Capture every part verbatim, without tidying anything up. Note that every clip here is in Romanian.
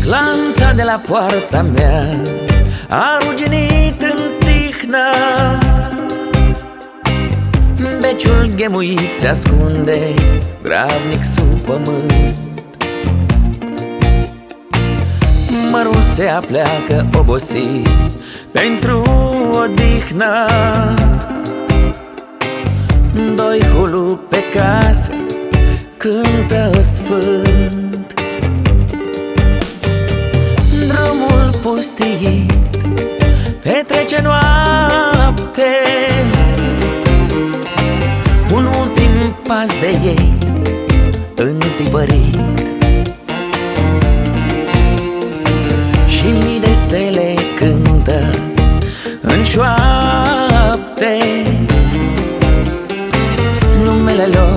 Clanța de la poarta mea a ruginit în tihnă, beciul ghemuit se ascunde gravnic sub pământ. Mărul se apleacă obosit pentru odihnă, doi hulu pe casă cântă sfânt. Drumul pustiit petrece noapte, un ultim pas de ei întipărit, și mii de stele cântă în șoapte numele lor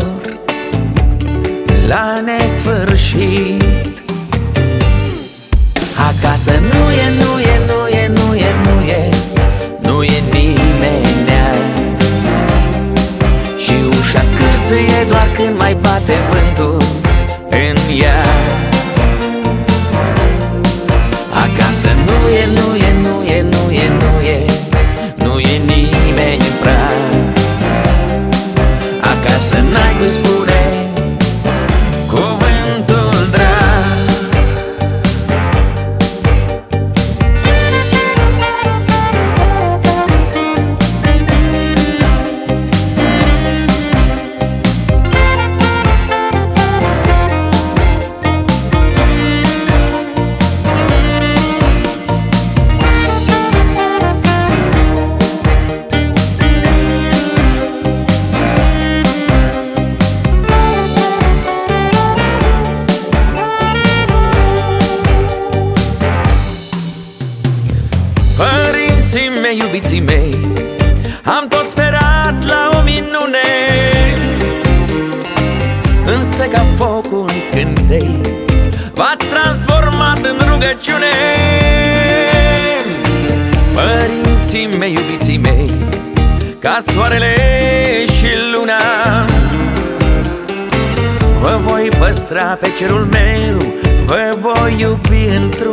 la nesfârșit. Acasă nu e, nu e, nu e, nu e, nu e, nu e nimenea, și ușa scârțâie doar când mai bate vântul în ea. Acasă nu e, nu e, nu e, nu e, nu e, nu e nimeni în prag. Acasă n-ai cum spune cuvântul drag. Părinții mei, iubiții mei, am tot sperat la o minune, însă ca focul în scântei v-ați transformat în rugăciune. Părinții mei, iubiții mei, ca soarele și luna, vă voi păstra pe cerul meu, vă voi iubi într-una.